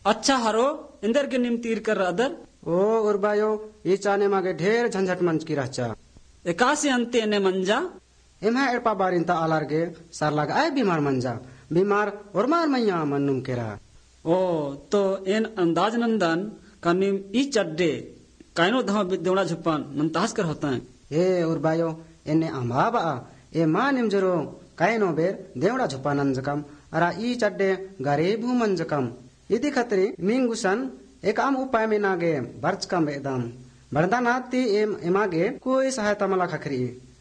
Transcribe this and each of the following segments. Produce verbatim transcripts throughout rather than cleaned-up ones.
अच्छा हरो इंदर के निम तीर कर अदर ओ उर्बायो ई चाने मागे ढेर झंझट मंच की रहचा एकासी अंते ने मंजा एमा एड़पा बारिंता आलारगे सारलाग आय बीमार मंजा बीमार और मार मैया मन्नुम केरा ओ तो एन अंदाज नंदन का निम ई चड्डे कायनो धमा देवड़ा झुपान नंतास कर होता है ए उर्बायो एने अम्बा बा ए मा निम जरो कायनो बेर देवड़ा झुपानन जकम अरा ई चड्डे गरीबू मन जकम इदी खतरी मिंगुसन एक आम उपाय में नागे बर्च कम एकदम बरदा नाती एम एमागे कोई सहायता मला खखरी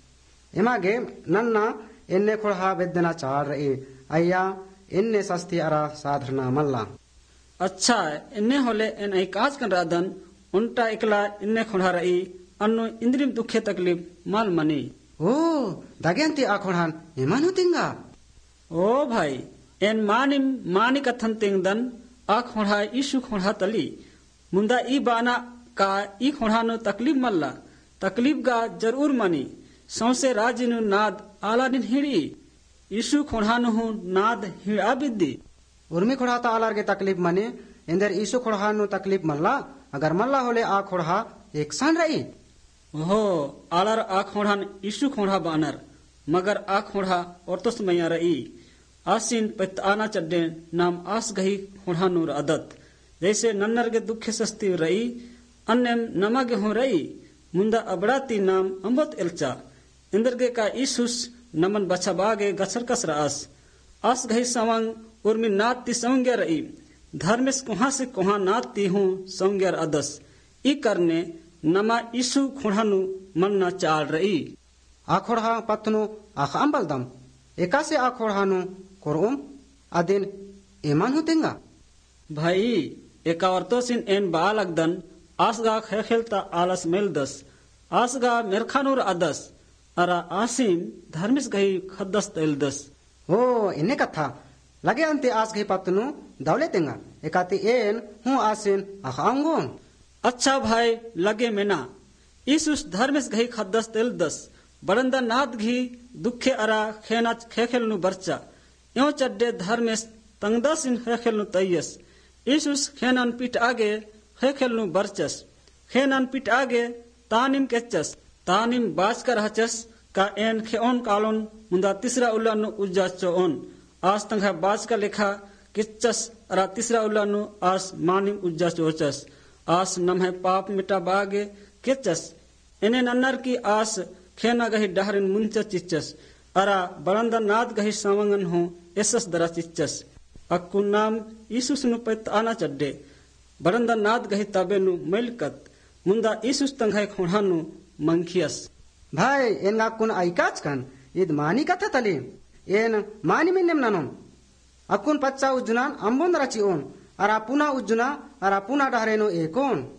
एमागे नन्ना इन्ने खोड़ा वेदना चाल रही अय्या इन्ने सस्ती अरा साधना मल्ला अच्छा इन्ने होले इन एकाज कर रादन उनटा एकला इन्ने खोड़ा रही अन्नु इंद्रिम दुखे तकलीफ माल मनी ओ दागेंती आखोड़ान एमानु तिंगा ओ भाई एन मानिम मानी कथन तिंगदन आ खोड़ा ईशु खोड़ा तली मुंदा ई बाना का ई खोड़ा नो तकलीफ मल्ला तकलीफ गा जरूर मनी सौसे राजिनु नाद आला दिन हिड़ी ईशु खोड़ा नु नाद हिड़ा बिद्दी उर्मी खोड़ा ता आलार के तकलीफ मने इंदर ईशु खोड़ा नु तकलीफ मल्ला अगर मल्ला होले आ खोड़ा एक सान रही हो आलार आ खोड़ा ईशु खोड़ा बानर मगर आ खोड़ा और तो समया रही आसीन पत आना चड्डे नाम आस गही खोड़ा नूर आदत जैसे नन्नर के दुखे सस्ती रही अन्य नमा के हो रही मुंदा अबड़ाती नाम अम्बत एलचा इंदर के का ईसुस नमन बछा बागे गसर कसर आस आस गही सवंग उर्मी नात ती सौंग्य रही धर्मेश कुहा से कुहा नात ती हूँ सौंग्यर अदस ई करने नमा ईसु खोड़ानु मनना चाल रही आखोड़ा पत्नु आख अंबलदम एका से आखोड़ानु कोरुम अदिन एमान होतेंगा भाई एका औरतों सिन एन बाल अगदन आसगा खेलता आलस मेल दस आसगा मेरखानुर अदस अरा आसिम धर्मिस गही खद्दस तेल दस ओ इन्ने कथा लगे अंते आस गही पत्नु दौले तेंगा एकाती एन हूँ आसिन आखांगोन अच्छा भाई लगे मेना ईसुस धर्मिस गही खद्दस तेल दस बरंदा नाद घी दुखे अरा खेना खेखेल नु बर्चा यो चड्डे धर्मेश तंगदस इन खेखेल नु तयस ईसुस खेनन पीठ आगे खेखेल नु बर्चस खेनन पीठ आगे तानिम केचस तानिम बाज कर हचस का एन खेओन कालोन मुंदा तीसरा उल्ला नु उज्जा चोन आस तंगा बाज का लेखा किचस अरा तीसरा उल्ला नु आस मानिम उज्जा चोचस आस नमहे पाप मिटा बागे केचस इने नन्नर की आस खेना गही डहरिन मुंच चिच्चस अरा बरंदा नाद गही सावंगन हो एसस दरा चिच्चस अक्कु नाम ईसुस नु पैत आना चड्डे बरंदा नाद गही तबे नु मेलकत मुंदा ईसुस तंगाई खोड़ानु मंखियस भाई एन गाकुन आइकाच कन इद मानी कथा तली एन मानी मिन्नेम ननोम अक्कुन पच्चा उज्जुनान अंबोन रची ओन अरा पुना उज्जुना अरा पुना डहरेनो एकोन